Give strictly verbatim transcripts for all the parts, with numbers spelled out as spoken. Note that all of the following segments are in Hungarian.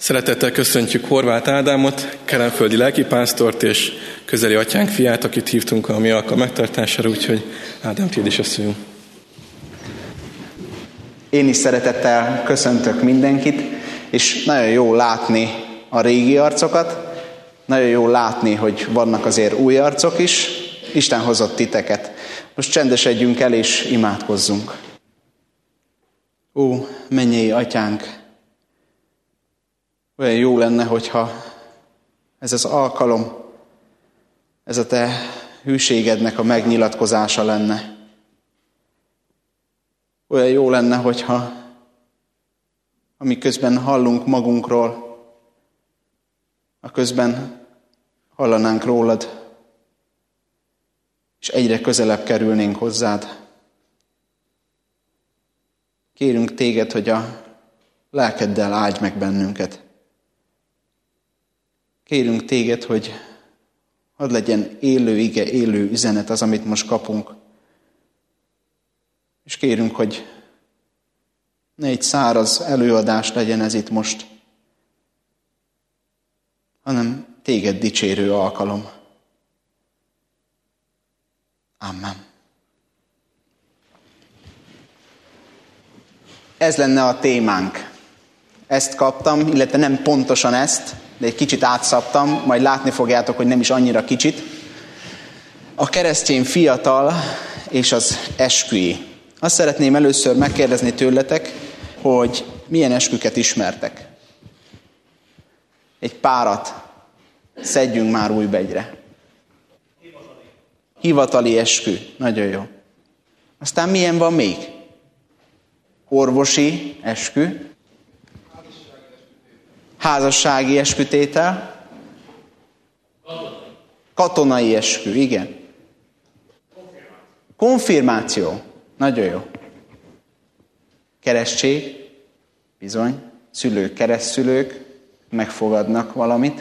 Szeretettel köszöntjük Horváth Ádámot, kelenföldi lelkipásztort és közeli atyánk fiát, akit hívtunk a mi alkalom megtartására, úgyhogy Ádám, tiéd is a szó. Én is szeretettel köszöntök mindenkit, és nagyon jó látni a régi arcokat, nagyon jó látni, hogy vannak azért új arcok is. Isten hozott titeket. Most csendesedjünk el és imádkozzunk. Ó, mennyei atyánk! Olyan jó lenne, hogyha ez az alkalom, ez a te hűségednek a megnyilatkozása lenne. Olyan jó lenne, hogyha amiközben hallunk magunkról, a közben hallanánk rólad, és egyre közelebb kerülnénk hozzád. Kérünk téged, hogy a lelkeddel áldj meg bennünket. Kérünk téged, hogy hadd legyen élő ige, élő üzenet az, amit most kapunk. És kérünk, hogy ne egy száraz előadás legyen ez itt most, hanem téged dicsérő alkalom. Amen. Ez lenne a témánk. Ezt kaptam, illetve nem pontosan ezt, de egy kicsit átszabtam, majd látni fogjátok, hogy nem is annyira kicsit. A keresztény fiatal és az esküi. Azt szeretném először megkérdezni tőletek, hogy milyen esküket ismertek. Egy párat szedjünk már újbegyre. Hivatali. Hivatali eskü. Nagyon jó. Aztán milyen van még? Orvosi eskü. Házassági eskütétel. Katonai eskü, igen. Konfirmáció. Nagyon jó. Keresztség. Bizony. Szülők, keresztszülők megfogadnak valamit.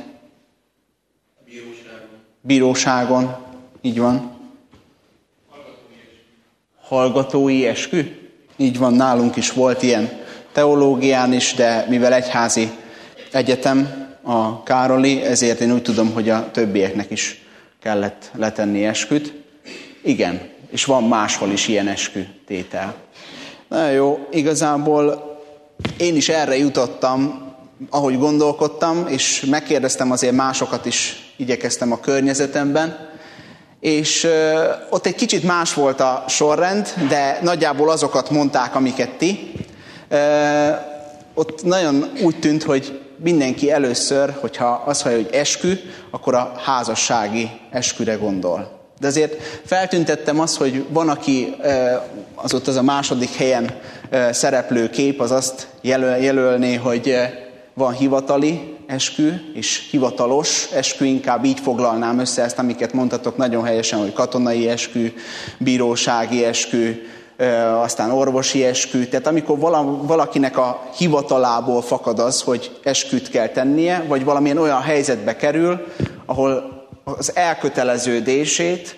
Bíróságon. Bíróságon. Így van. Hallgatói eskü. Hallgatói eskü. Így van, nálunk is volt ilyen teológián is, de mivel egyházi egyetem a Károli, ezért én úgy tudom, hogy a többieknek is kellett letenni esküt. Igen, és van máshol is ilyen eskütétel. Nagyon jó, igazából én is erre jutottam, ahogy gondolkodtam, és megkérdeztem azért másokat is, igyekeztem a környezetemben, és ö, ott egy kicsit más volt a sorrend, de nagyjából azokat mondták, amiket ti. Ö, ott nagyon úgy tűnt, hogy mindenki először, hogyha azt hallja, hogy eskü, akkor a házassági esküre gondol. De azért feltüntettem azt, hogy van, aki az ott az a második helyen szereplő kép, az azt jelöl, jelölné, hogy van hivatali eskü, és hivatalos eskü, inkább így foglalnám össze ezt, amiket mondhatok nagyon helyesen, hogy katonai eskü, bírósági eskü, aztán orvosi eskü. Tehát amikor valakinek a hivatalából fakad az, hogy esküt kell tennie, vagy valamilyen olyan helyzetbe kerül, ahol az elköteleződését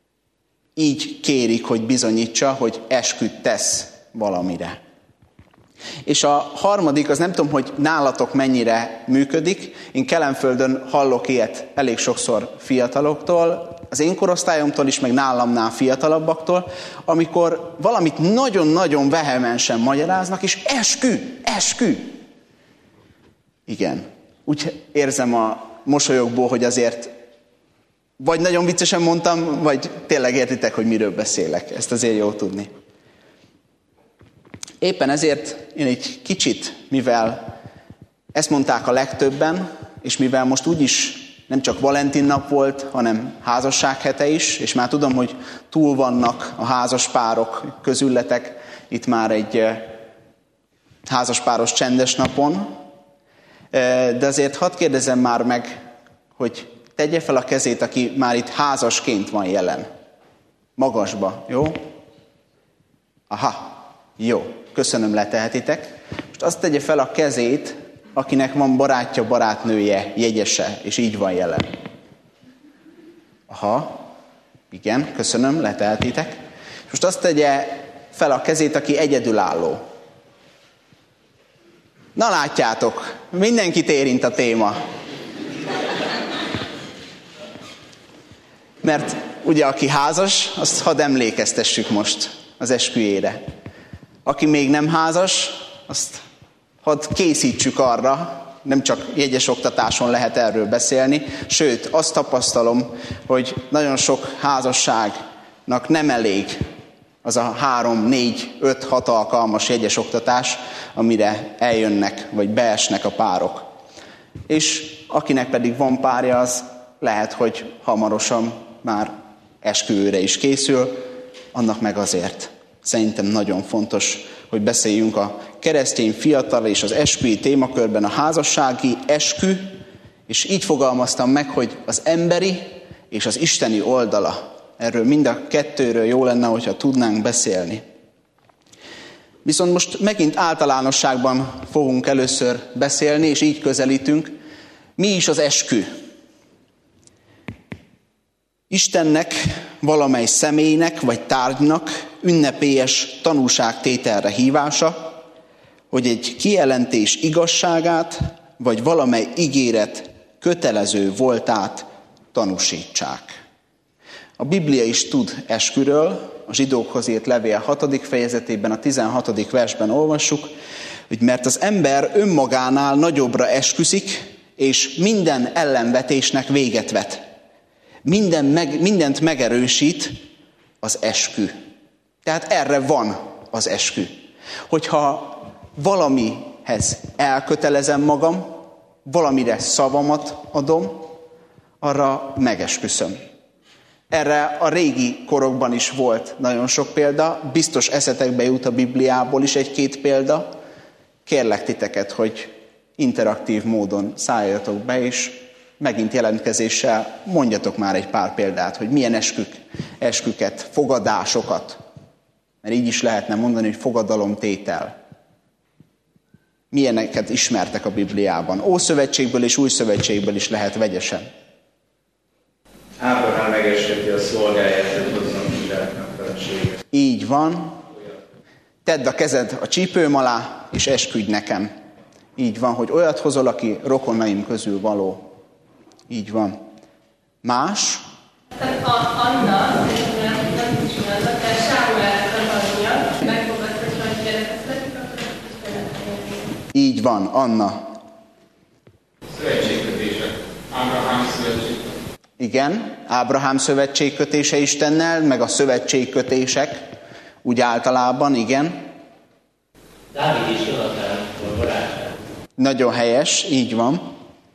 így kérik, hogy bizonyítsa, hogy esküt tesz valamire. És a harmadik, az nem tudom, hogy nálatok mennyire működik. Én Kelenföldön hallok ilyet elég sokszor fiataloktól, az én korosztályomtól is, meg nálamnál fiatalabbaktól, amikor valamit nagyon-nagyon vehemensen magyaráznak, és eskü, eskü. Igen. Úgy érzem a mosolyokból, hogy azért vagy nagyon viccesen mondtam, vagy tényleg értitek, hogy miről beszélek. Ezt azért jó tudni. Éppen ezért én egy kicsit, mivel ezt mondták a legtöbben, és mivel most úgyis nem csak Valentin nap volt, hanem házassághete is, és már tudom, hogy túl vannak a házaspárok közületek itt már egy házaspáros csendes napon, de azért hadd kérdezem már meg, hogy tegye fel a kezét, aki már itt házasként van jelen. Magasba, jó? Aha, jó. Köszönöm, letehetitek. Most azt tegye fel a kezét, akinek van barátja, barátnője, jegyese, és így van jelen. Aha, igen, köszönöm, letehetitek. Most azt tegye fel a kezét, aki egyedülálló. Na látjátok, mindenkit érint a téma. Mert ugye aki házas, azt hadd emlékeztessük most az esküjére. Aki még nem házas, azt hadd készítsük arra, nem csak jegyes oktatáson lehet erről beszélni, sőt, azt tapasztalom, hogy nagyon sok házasságnak nem elég az a három, négy, öt, hat alkalmas jegyes oktatás, amire eljönnek, vagy beesnek a párok. És akinek pedig van párja, az lehet, hogy hamarosan már esküvőre is készül, annak meg azért. Szerintem nagyon fontos, hogy beszéljünk a keresztény fiatal és az esküvői témakörben a házassági eskü, és így fogalmaztam meg, hogy az emberi és az isteni oldala. Erről mind a kettőről jó lenne, hogyha tudnánk beszélni. Viszont most megint általánosságban fogunk először beszélni, és így közelítünk. Mi is az eskü? Istennek, valamely személynek vagy tárgynak ünnepélyes tanúságtételre hívása, hogy egy kijelentés igazságát, vagy valamely ígéret kötelező voltát tanúsítsák. A Biblia is tud esküről, a zsidókhoz írt levél hatodik fejezetében, a tizenhatodik versben olvassuk, hogy mert az ember önmagánál nagyobbra esküszik, és minden ellenvetésnek véget vet. Minden meg, mindent megerősít az eskü. Tehát erre van az eskü. Hogyha valamihez elkötelezem magam, valamire szavamat adom, arra megesküszöm. Erre a régi korokban is volt nagyon sok példa, biztos eszetekbe jut a Bibliából is egy-két példa. Kérlek titeket, hogy interaktív módon szálljatok be, és megint jelentkezéssel mondjatok már egy pár példát, hogy milyen eskük, esküket, fogadásokat, mert így is lehetne mondani, hogy fogadalomtétel. Milyeneket ismertek a Bibliában. Ószövetségből és Újszövetségből is lehet vegyesen. Ábrahám megesketi a szolgáját, hogy hozzon Izsáknak feleséget. Így van. Tedd a kezed a csípőm alá, és esküdj nekem. Így van, hogy olyat hozol, aki rokonaim közül való. Így van. Más? Tehát Anna, nem, nem csinálnak, de Sámuel anyja megfogadta, hogy gyereket születik, akkor így van, Anna. Szövetségkötések. Ábrahám szövetség. Igen, Ábrahám szövetségkötése Istennel, meg a szövetségkötések, úgy általában, igen. Dávid és Jonatán volt barátság. Nagyon helyes, így van.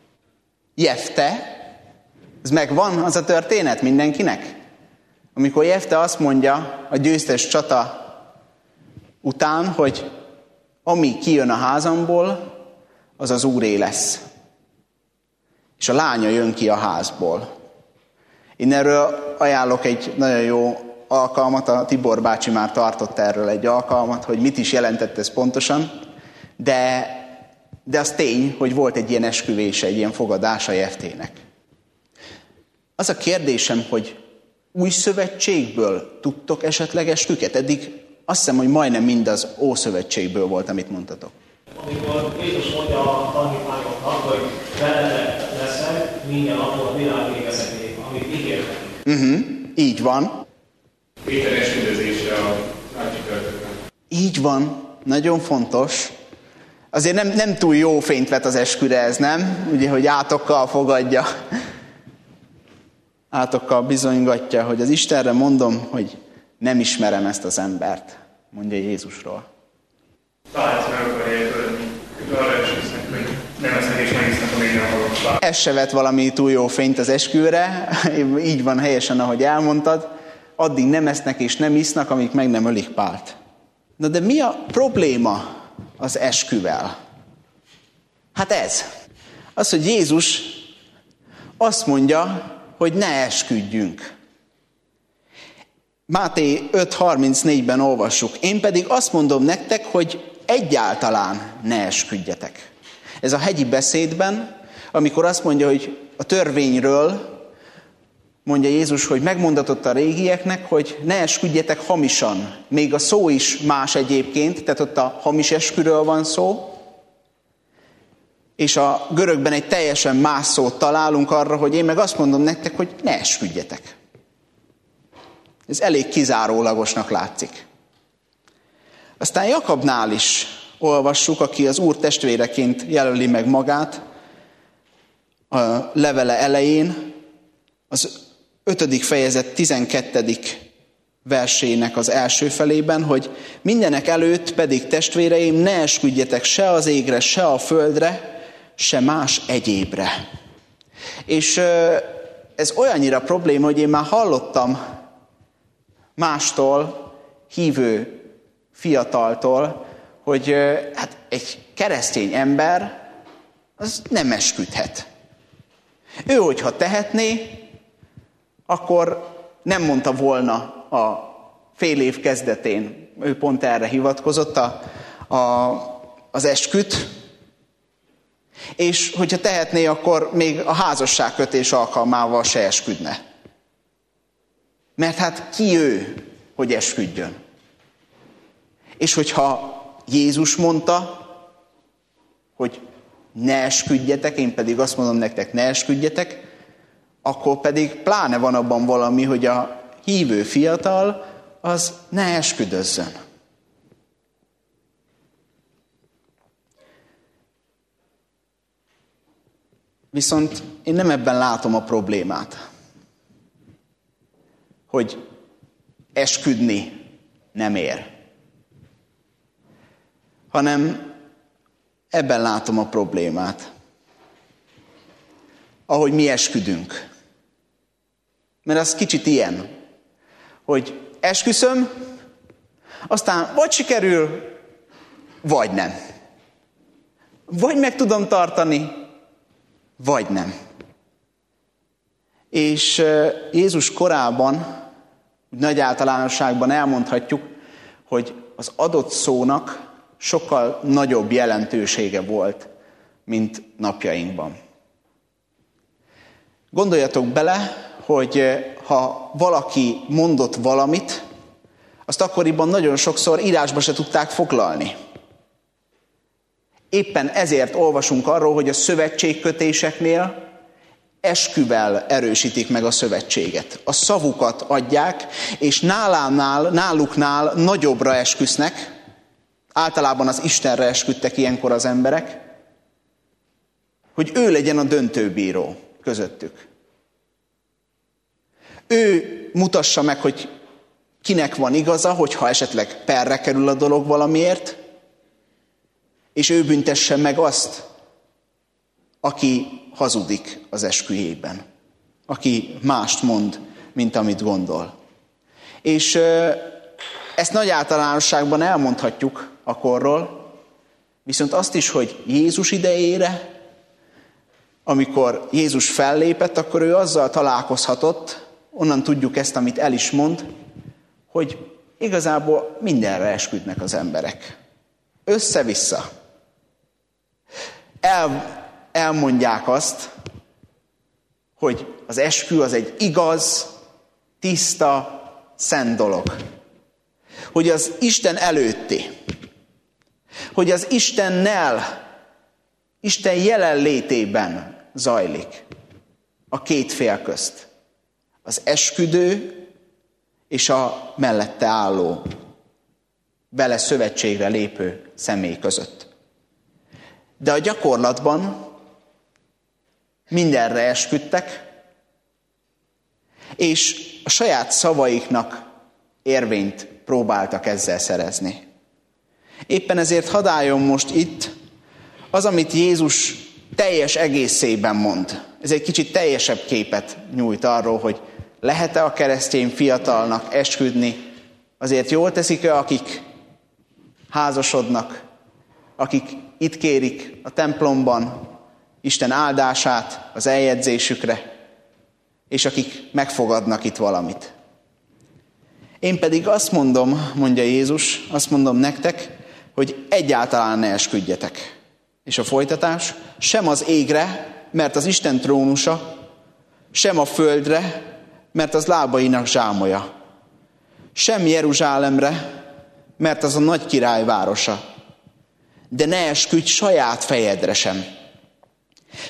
Jefte, ez megvan az a történet mindenkinek? Amikor Jefte azt mondja a győztes csata után, hogy ami kijön a házamból, az az Úré lesz. És a lánya jön ki a házból. Én erről ajánlok egy nagyon jó alkalmat, a Tibor bácsi már tartott erről egy alkalmat, hogy mit is jelentett ez pontosan, de, de az tény, hogy volt egy ilyen esküvése, egy ilyen fogadása Jeftének. Az a kérdésem, hogy új szövetségből tudtok esetleg esküket? Eddig azt hiszem, hogy majdnem mind az Ószövetségből volt, amit mondtatok. Amikor Jézus mondja a tanítványoknak, hogy veletek leszek minden napon a világ végezetéig, amit ígértek. Uh-huh, így van. Péter esküdözése a lágyikörtökben. Így van, nagyon fontos. Azért nem, nem túl jó fényt vet az esküre ez, nem? Ugye, hogy átokkal fogadja. Átokkal bizonygatja, hogy az Istenre mondom, hogy nem ismerem ezt az embert, mondja Jézusról. Találsz meg akarja értődni, hogy arra esküsznek, hogy nem esznek és megisznek a minden halott. Ez se vett valami túl jó fényt az esküvőre, így van helyesen, ahogy elmondtad. Addig nem esznek és nem isznak, amíg meg nem ölik Pált. Na de mi a probléma az esküvel? Hát ez. Az, hogy Jézus azt mondja, hogy ne esküdjünk. Máté öt harmincnégyben olvassuk. Én pedig azt mondom nektek, hogy egyáltalán ne esküdjetek. Ez a hegyi beszédben, amikor azt mondja, hogy a törvényről mondja Jézus, hogy megmondatott a régieknek, hogy ne esküdjetek hamisan. Még a szó is más egyébként, tehát ott a hamis esküről van szó. És a görögben egy teljesen más szót találunk arra, hogy én meg azt mondom nektek, hogy ne esküdjetek. Ez elég kizárólagosnak látszik. Aztán Jakabnál is olvassuk, aki az Úr testvéreként jelöli meg magát, a levele elején, az ötödik fejezet tizenkettedik versének az első felében, hogy mindenek előtt pedig testvéreim, ne esküdjetek se az égre, se a földre, se más egyébre. És ez olyannyira probléma, hogy én már hallottam mástól, hívő fiataltól, hogy hát egy keresztény ember az nem esküdhet. Ő, hogyha tehetné, akkor nem mondta volna a fél év kezdetén, ő pont erre hivatkozott a, a, az esküt, és hogyha tehetné, akkor még a házasságkötés alkalmával se esküdne. Mert hát ki ő, hogy esküdjön? És hogyha Jézus mondta, hogy ne esküdjetek, én pedig azt mondom nektek, ne esküdjetek, akkor pedig pláne van abban valami, hogy a hívő fiatal az ne esküdözzön. Viszont én nem ebben látom a problémát, hogy esküdni nem ér, hanem ebben látom a problémát, ahogy mi esküdünk. Mert az kicsit ilyen, hogy esküszöm, aztán vagy sikerül, vagy nem. Vagy meg tudom tartani, vagy nem. És Jézus korában, nagy általánosságban elmondhatjuk, hogy az adott szónak sokkal nagyobb jelentősége volt, mint napjainkban. Gondoljatok bele, hogy ha valaki mondott valamit, azt akkoriban nagyon sokszor írásba se tudták foglalni. Éppen ezért olvasunk arról, hogy a szövetségkötéseknél esküvel erősítik meg a szövetséget. A szavukat adják, és nálánál, náluknál nagyobbra esküsznek. Általában az Istenre esküdtek ilyenkor az emberek, hogy ő legyen a döntőbíró közöttük. Ő mutassa meg, hogy kinek van igaza, hogyha esetleg perre kerül a dolog valamiért, és ő büntesse meg azt, aki hazudik az esküjében, aki mást mond, mint amit gondol. És ezt nagy általánosságban elmondhatjuk a korról, viszont azt is, hogy Jézus idejére, amikor Jézus fellépett, akkor ő azzal találkozhatott, onnan tudjuk ezt, amit el is mond, hogy igazából mindenre esküdnek az emberek. Össze-vissza. El, elmondják azt, hogy az eskü az egy igaz, tiszta, szent dolog. Hogy az Isten előtti. Hogy az Istennel, Isten jelenlétében zajlik a két fél közt. Az esküdő és a mellette álló, vele szövetségre lépő személy között. De a gyakorlatban mindenre esküdtek, és a saját szavaiknak érvényt próbáltak ezzel szerezni. Éppen ezért hadd álljon most itt az, amit Jézus teljes egészében mond. Ez egy kicsit teljesebb képet nyújt arról, hogy lehet-e a keresztény fiatalnak esküdni, azért jól teszik-e, akik házasodnak, akik itt kérik a templomban Isten áldását az eljegyzésükre, és akik megfogadnak itt valamit. Én pedig azt mondom, mondja Jézus, azt mondom nektek, hogy egyáltalán ne esküdjetek. És a folytatás, sem az égre, mert az Isten trónusa, sem a földre, mert az lábainak zsámolya. Sem Jeruzsálemre, mert az a nagy király városa. De ne esküdj saját fejedre sem,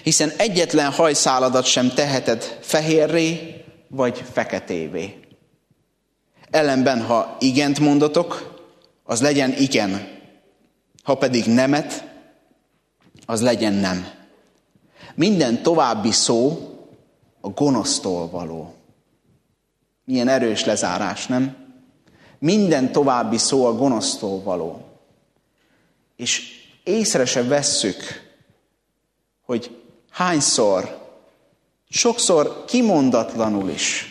Hiszen egyetlen hajszáladat sem teheted fehérré vagy feketévé. Ellenben, ha igent mondatok, az legyen igen. Ha pedig nemet, az legyen nem. Minden további szó a gonosztól való. Milyen erős lezárás, nem? Minden további szó a gonosztól való. És észre se vesszük, hogy hányszor, sokszor kimondatlanul is.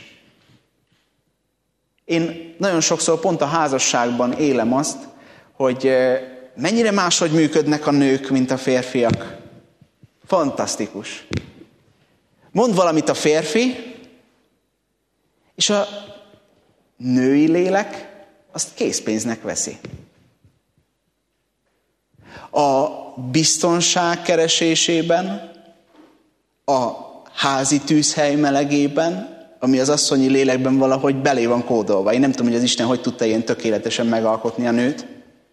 Én nagyon sokszor pont a házasságban élem azt, hogy mennyire máshogy működnek a nők, mint a férfiak. Fantasztikus. Mond valamit a férfi, és a női lélek azt készpénznek veszi. A biztonság keresésében, a házi tűzhely melegében, ami az asszonyi lélekben valahogy belé van kódolva. Én nem tudom, hogy az Isten hogy tudta ilyen tökéletesen megalkotni a nőt.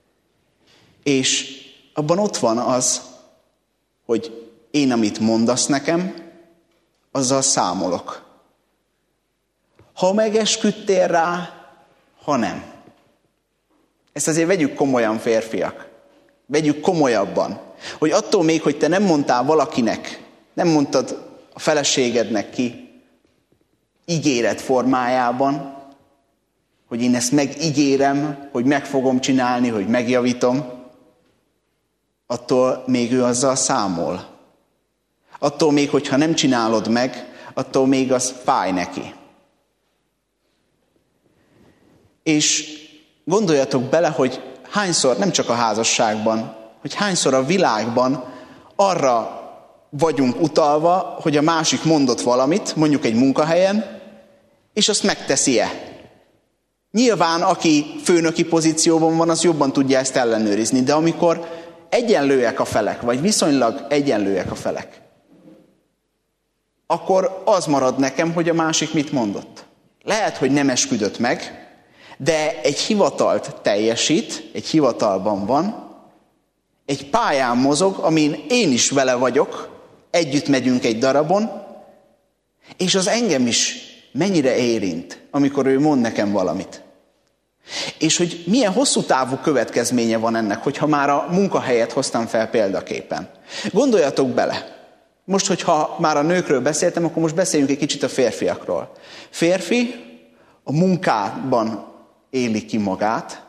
És abban ott van az, hogy én, amit mondasz nekem, azzal számolok. Ha megesküdtél rá, ha nem. Ezt azért vegyük komolyan, férfiak. Vegyük komolyabban. Hogy attól még, hogy te nem mondtál valakinek, nem mondtad a feleségednek ki, ígéret formájában, hogy én ezt megígérem, hogy meg fogom csinálni, hogy megjavítom, attól még ő azzal számol. Attól még, hogyha nem csinálod meg, attól még az fáj neki. És gondoljatok bele, hogy hányszor, nem csak a házasságban, hogy hányszor a világban arra vagyunk utalva, hogy a másik mondott valamit, mondjuk egy munkahelyen, és azt megteszi-e. Nyilván, aki főnöki pozícióban van, az jobban tudja ezt ellenőrizni, de amikor egyenlőek a felek, vagy viszonylag egyenlőek a felek, akkor az marad nekem, hogy a másik mit mondott. Lehet, hogy nem esküdött meg, de egy hivatalt teljesít, egy hivatalban van, egy pályán mozog, amin én is vele vagyok, együtt megyünk egy darabon, és az engem is mennyire érint, amikor ő mond nekem valamit. És hogy milyen hosszú távú következménye van ennek, hogyha már a munkahelyet hoztam fel példaképpen. Gondoljatok bele. Most, hogyha már a nőkről beszéltem, akkor most beszéljünk egy kicsit a férfiakról. Férfi a munkában éli ki magát,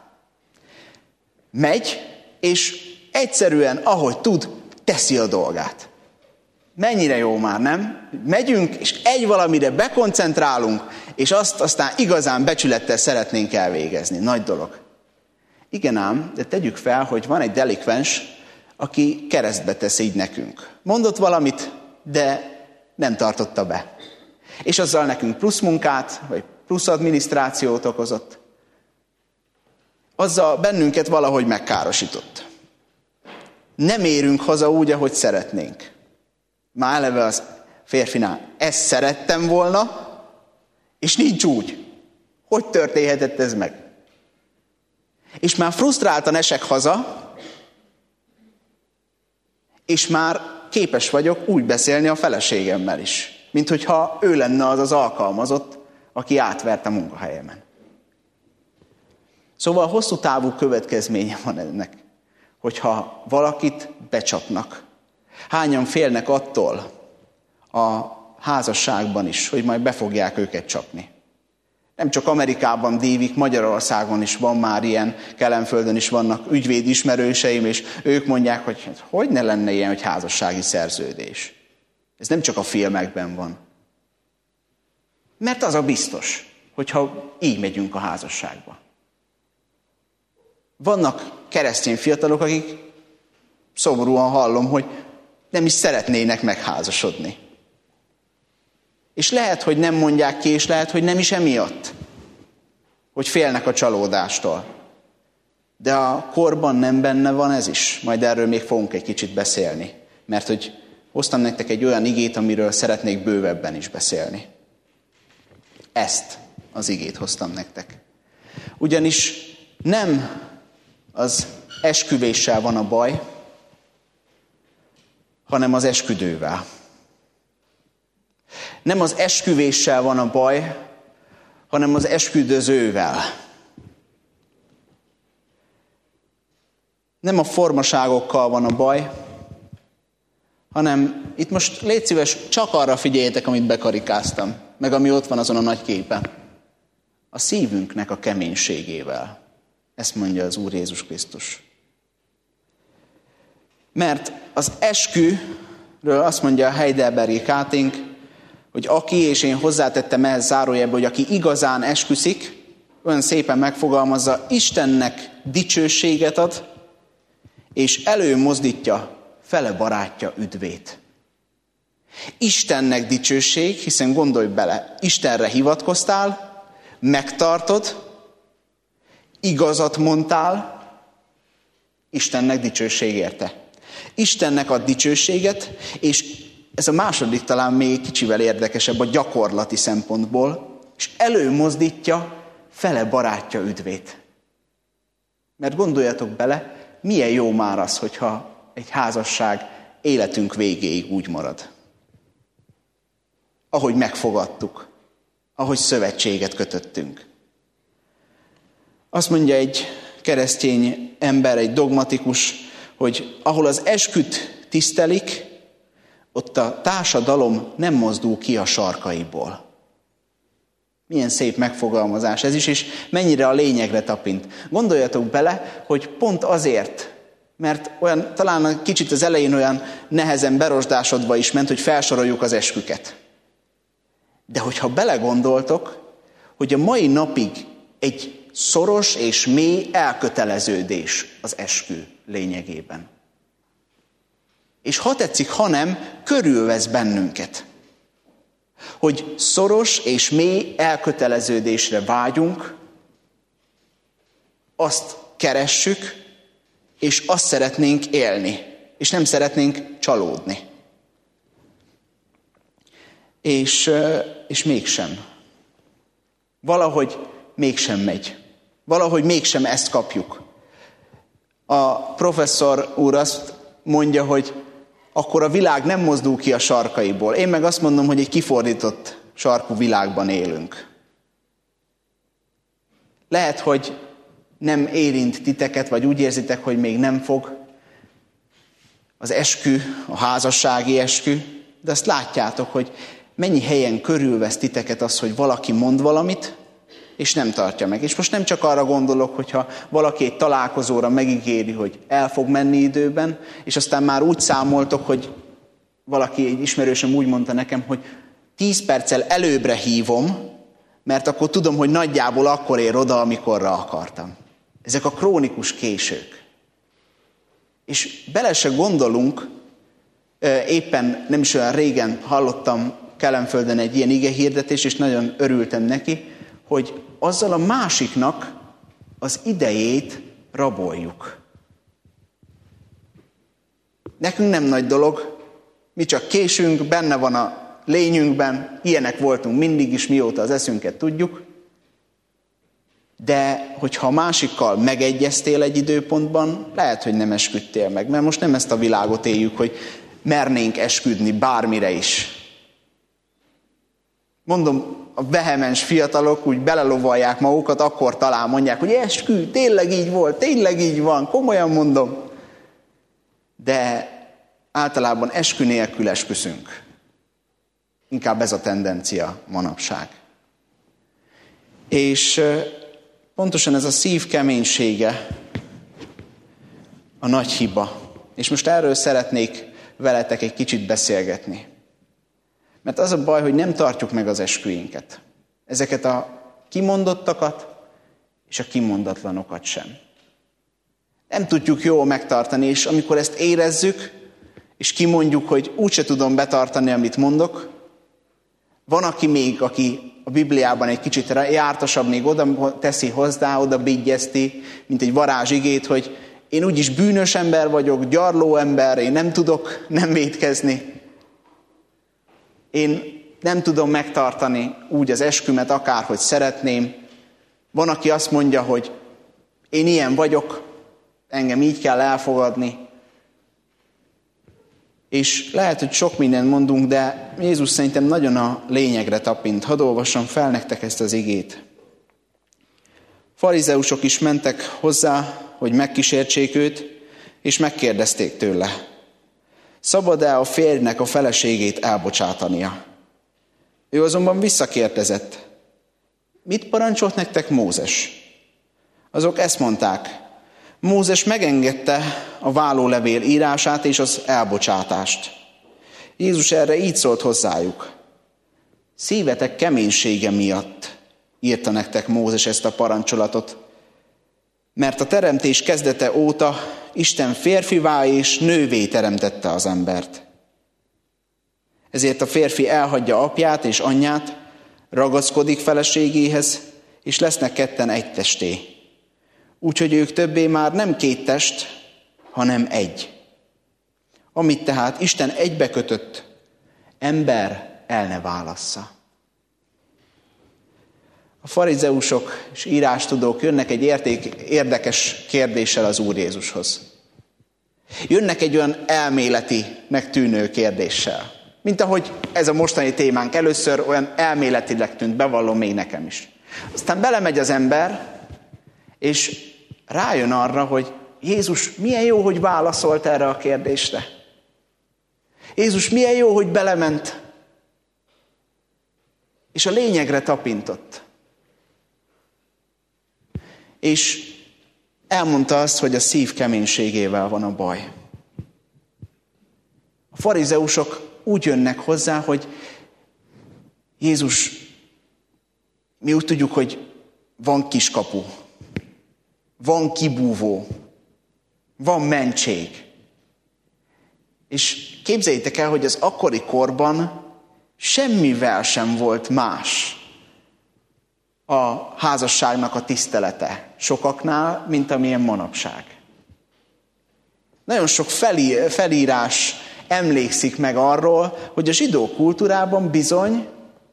megy, és egyszerűen, ahogy tud, teszi a dolgát. Mennyire jó már, nem? Megyünk, és egy valamire bekoncentrálunk, és azt aztán igazán becsülettel szeretnénk elvégezni. Nagy dolog. Igen ám, de tegyük fel, hogy van egy delikvens, aki keresztbe tesz így nekünk. Mondott valamit, de nem tartotta be. És azzal nekünk plusz munkát, vagy plusz adminisztrációt okozott. Azzal bennünket valahogy megkárosított. Nem érünk haza úgy, ahogy szeretnénk. Már eleve az férfinál. Ezt szerettem volna, és nincs úgy. Hogy történhetett ez meg? És már frusztráltan esek haza, és már képes vagyok úgy beszélni a feleségemmel is, mint hogyha ő lenne az az alkalmazott, aki átvert a munkahelyemen. Szóval hosszú távú következménye van ennek, hogyha valakit becsapnak. Hányan félnek attól a házasságban is, hogy majd be fogják őket csapni. Nem csak Amerikában dívik, Magyarországon is van már ilyen, Kelenföldön is vannak ügyvéd ismerőseim, és ők mondják, hogy hogy ne lenne ilyen, hogy házassági szerződés. Ez nem csak a filmekben van. Mert az a biztos, hogyha így megyünk a házasságba. Vannak keresztény fiatalok, akik szomorúan hallom, hogy nem is szeretnének megházasodni. És lehet, hogy nem mondják ki, és lehet, hogy nem is emiatt, hogy félnek a csalódástól. De a korban nem benne van ez is. Majd erről még fogunk egy kicsit beszélni. Mert hogy hoztam nektek egy olyan igét, amiről szeretnék bővebben is beszélni. Ezt az igét hoztam nektek. Ugyanis nem az esküvéssel van a baj, hanem az esküdővel. Nem az esküvéssel van a baj, hanem az esküdözővel. Nem a formaságokkal van a baj, hanem itt most légy szíves, csak arra figyeljetek, amit bekarikáztam, meg ami ott van azon a nagy képen. A szívünknek a keménységével. Ezt mondja az Úr Jézus Krisztus. Mert az esküről azt mondja a Heidelbergi Káténk, hogy aki, és én hozzátettem ehhez zárójelbe, hogy aki igazán esküszik, olyan szépen megfogalmazza, Istennek dicsőséget ad, és előmozdítja fele barátja üdvét. Istennek dicsőség, hiszen gondolj bele, Istenre hivatkoztál, megtartod, igazat mondtál, Istennek dicsőség érte. Istennek ad dicsőséget, és ez a második talán még kicsivel érdekesebb a gyakorlati szempontból, és előmozdítja fele barátja üdvét. Mert gondoljatok bele, milyen jó már az, hogyha egy házasság életünk végéig úgy marad. Ahogy megfogadtuk, ahogy szövetséget kötöttünk. Azt mondja egy keresztény ember, egy dogmatikus, hogy ahol az esküt tisztelik, ott a társadalom nem mozdul ki a sarkaiból. Milyen szép megfogalmazás ez is, és mennyire a lényegre tapint. Gondoljatok bele, hogy pont azért, mert olyan, talán kicsit az elején olyan nehezen berosdásodva is ment, hogy felsoroljuk az esküket. De hogyha belegondoltok, hogy a mai napig egy szoros és mély elköteleződés az eskü lényegében. És ha tetszik, ha nem, körülvesz bennünket. Hogy szoros és mély elköteleződésre vágyunk, azt keressük, és azt szeretnénk élni, és nem szeretnénk csalódni. És, és mégsem. Valahogy mégsem megy. Valahogy mégsem ezt kapjuk. A professzor úr azt mondja, hogy akkor a világ nem mozdul ki a sarkaiból. Én meg azt mondom, hogy egy kifordított sarkú világban élünk. Lehet, hogy nem érint titeket, vagy úgy érzitek, hogy még nem fog az eskü, a házassági eskü, de azt látjátok, hogy mennyi helyen körülvesz titeket az, hogy valaki mond valamit, és nem tartja meg. És most nem csak arra gondolok, hogyha valaki egy találkozóra megígéri, hogy el fog menni időben, és aztán már úgy számoltok, hogy valaki, egy ismerősöm úgy mondta nekem, hogy tíz perccel előbbre hívom, mert akkor tudom, hogy nagyjából akkor ér oda, amikorra akartam. Ezek a krónikus késők. És bele se gondolunk, éppen nem is olyan régen hallottam Kelenföldön egy ilyen igehirdetést, és nagyon örültem neki, hogy azzal a másiknak az idejét raboljuk. Nekünk nem nagy dolog, mi csak késünk, benne van a lényünkben, ilyenek voltunk mindig is, mióta az eszünket tudjuk, de hogyha a másikkal megegyeztél egy időpontban, lehet, hogy nem esküdtél meg, mert most nem ezt a világot éljük, hogy mernénk esküdni bármire is. Mondom, a vehemens fiatalok úgy belelovalják magukat, akkor talán mondják, hogy eskü, tényleg így volt, tényleg így van, komolyan mondom. De általában eskü nélkül esküszünk. Inkább ez a tendencia manapság. És pontosan ez a szív keménysége a nagy hiba. És most erről szeretnék veletek egy kicsit beszélgetni. Mert az a baj, hogy nem tartjuk meg az esküinket. Ezeket a kimondottakat és a kimondatlanokat sem. Nem tudjuk jól megtartani, és amikor ezt érezzük, és kimondjuk, hogy úgyse tudom betartani, amit mondok, van, aki még, aki a Bibliában egy kicsit jártasabb, még oda teszi hozzá, oda bigyezti, mint egy varázsigét, hogy én úgyis bűnös ember vagyok, gyarló ember, én nem tudok nem vétkezni. Én nem tudom megtartani úgy az eskümet, akárhogy szeretném. Van, aki azt mondja, hogy én ilyen vagyok, engem így kell elfogadni. És lehet, hogy sok mindent mondunk, de Jézus szerintem nagyon a lényegre tapint. Hadd olvassam fel nektek ezt az igét. Farizeusok is mentek hozzá, hogy megkísértsék őt, és megkérdezték tőle: szabad-e a férjnek a feleségét elbocsátania? Ő azonban visszakérdezett: mit parancsolt nektek Mózes? Azok ezt mondták: Mózes megengedte a vállólevél írását és az elbocsátást. Jézus erre így szólt hozzájuk: szívetek keménysége miatt írta nektek Mózes ezt a parancsolatot, mert a teremtés kezdete óta Isten férfivá és nővé teremtette az embert. Ezért a férfi elhagyja apját és anyját, ragaszkodik feleségéhez, és lesznek ketten egy testé. Úgyhogy ők többé már nem két test, hanem egy. Amit tehát Isten egybekötött, ember el ne válassza. A farizeusok és írástudók jönnek egy érték, érdekes kérdéssel az Úr Jézushoz. Jönnek egy olyan elméletinek tűnő kérdéssel. Mint ahogy ez a mostani témánk először olyan elméletileg tűnt, bevallom még nekem is. Aztán belemegy az ember, és rájön arra, hogy Jézus milyen jó, hogy válaszolt erre a kérdésre. Jézus milyen jó, hogy belement, és a lényegre tapintott. És elmondta azt, hogy a szív keménységével van a baj. A farizeusok úgy jönnek hozzá, hogy Jézus, mi úgy tudjuk, hogy van kiskapu, van kibúvó, van mentség. És képzeljétek el, hogy az akkori korban semmivel sem volt más a házasságnak a tisztelete sokaknál, mint amilyen manapság. Nagyon sok felí, felírás emlékszik meg arról, hogy a zsidó kultúrában bizony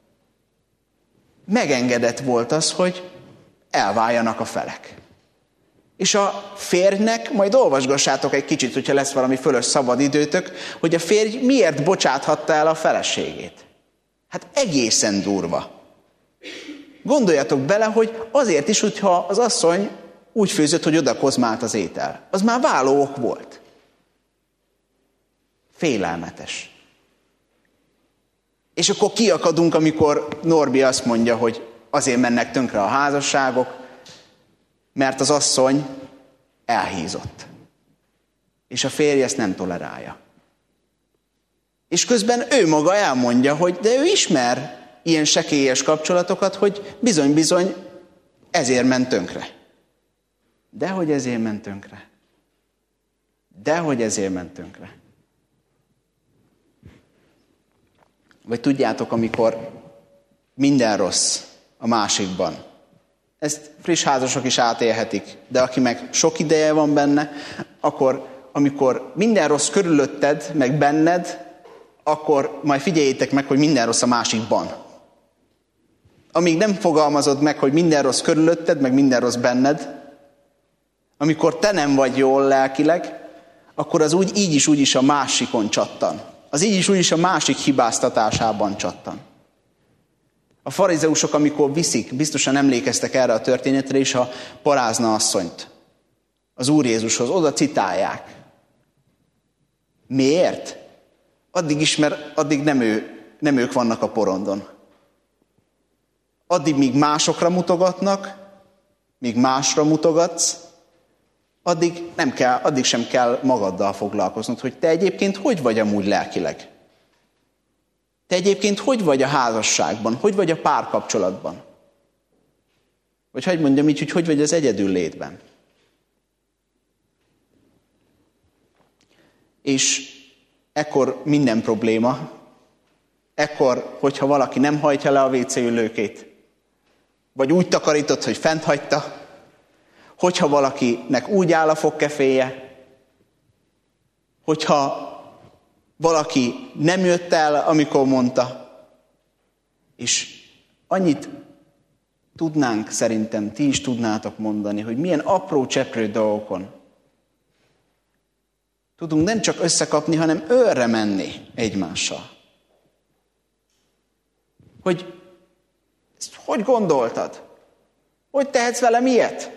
megengedett volt az, hogy elváljanak a felek. És a férjnek, majd olvasgassátok egy kicsit, hogyha lesz valami fölös szabad időtök, hogy a férj miért bocsáthatta el a feleségét. Hát egészen durva. Gondoljatok bele, hogy azért is, hogyha az asszony úgy főzött, hogy oda kozmált az étel. Az már váló ok volt. Félelmetes. És akkor kiakadunk, amikor Norbi azt mondja, hogy azért mennek tönkre a házasságok, mert az asszony elhízott. És a férj ezt nem tolerálja. És közben ő maga elmondja, hogy de ő ismer ilyen sekélyes kapcsolatokat, hogy bizony-bizony ezért ment tönkre. Dehogy ezért ment tönkre. Dehogy ezért ment tönkre. Vagy tudjátok, amikor minden rossz a másikban. Ezt friss házasok is átélhetik, de aki meg sok ideje van benne, akkor amikor minden rossz körülötted, meg benned, akkor majd figyeljétek meg, hogy minden rossz a másikban. Amíg nem fogalmazod meg, hogy minden rossz körülötted, meg minden rossz benned, amikor te nem vagy jól lelkileg, akkor az úgy így is, úgy is a másikon csattan. Az így is, úgy is a másik hibáztatásában csattan. A farizeusok, amikor viszik, biztosan emlékeztek erre a történetre is, a parázna asszonyt az Úr Jézushoz, oda citálják. Miért? Addig is, mert addig nem, ő, nem ők vannak a porondon. Addig, míg másokra mutogatnak, míg másra mutogatsz, addig, nem kell, addig sem kell magaddal foglalkoznod, hogy te egyébként hogy vagy amúgy lelkileg. Te egyébként hogy vagy a házasságban, hogy vagy a párkapcsolatban. Vagy hogy mondjam így, hogy hogy vagy az egyedül létben. És ekkor minden probléma, ekkor, hogyha valaki nem hajtja le a vécéülőkét, vagy úgy takarított, hogy fent hagyta, hogyha valakinek úgy áll a fogkeféje, hogyha valaki nem jött el, amikor mondta, és annyit tudnánk szerintem, ti is tudnátok mondani, hogy milyen apró cseprő dolgokon Tudunk nem csak összekapni, hanem őrre menni egymással. Hogy ezt hogy gondoltad? Hogy tehetsz velem ilyet?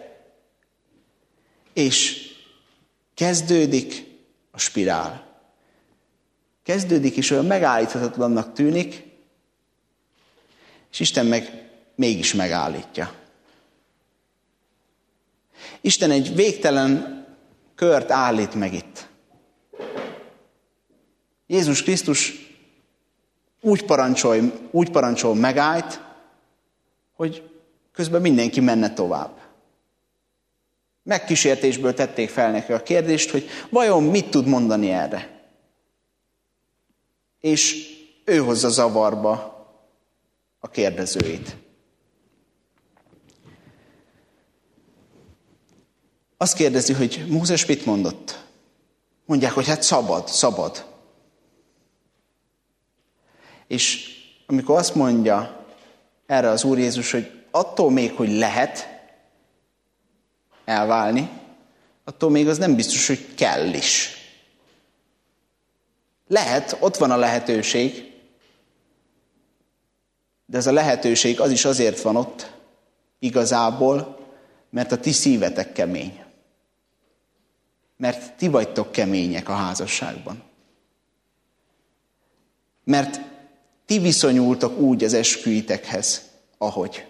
És kezdődik a spirál. Kezdődik, és olyan megállíthatatlannak tűnik, és Isten meg mégis megállítja. Isten egy végtelen kört állít meg itt. Jézus Krisztus úgy parancsol, úgy parancsol megállt, hogy közben mindenki menne tovább. Megkísértésből tették fel neki a kérdést, hogy vajon mit tud mondani erre? És ő hozza zavarba a kérdezőit. Azt kérdezi, hogy Mózes mit mondott? Mondják, hogy hát szabad, szabad. És amikor azt mondja erre az Úr Jézus, hogy attól még, hogy lehet elválni, attól még az nem biztos, hogy kell is. Lehet, ott van a lehetőség, de ez a lehetőség az is azért van ott igazából, mert a ti szívetek kemény. Mert ti vagytok kemények a házasságban. Mert ti viszonyultok úgy az esküitekhez, ahogy.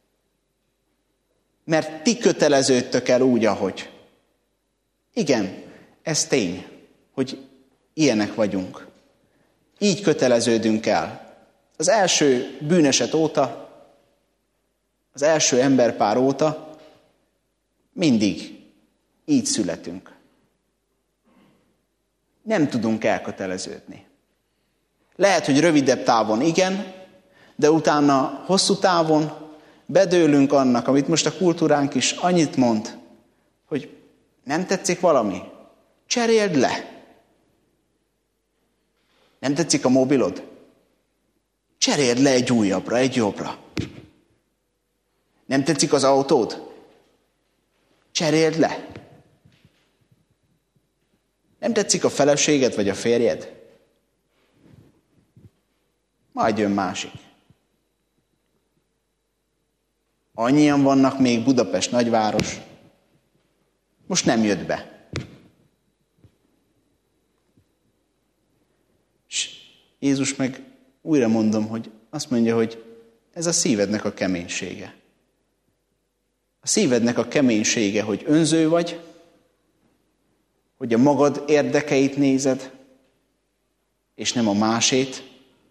Mert ti köteleződtök el úgy, ahogy. Igen, ez tény, hogy ilyenek vagyunk. Így köteleződünk el. Az első bűneset óta, az első emberpár óta mindig így születünk. Nem tudunk elköteleződni. Lehet, hogy rövidebb távon igen, de utána hosszú távon bedőlünk annak, amit most a kultúránk is annyit mond, hogy nem tetszik valami, cseréld le. Nem tetszik a mobilod? Cseréld le egy újabbra, egy jobbra. Nem tetszik az autód? Cseréld le. Nem tetszik a feleséged vagy a férjed? Majd jön másik. Annyian vannak még Budapest nagyváros. Most nem jött be. És Jézus meg újra mondom, hogy azt mondja, hogy ez a szívednek a keménysége. A szívednek a keménysége, hogy önző vagy, hogy a magad érdekeit nézed, és nem a másét.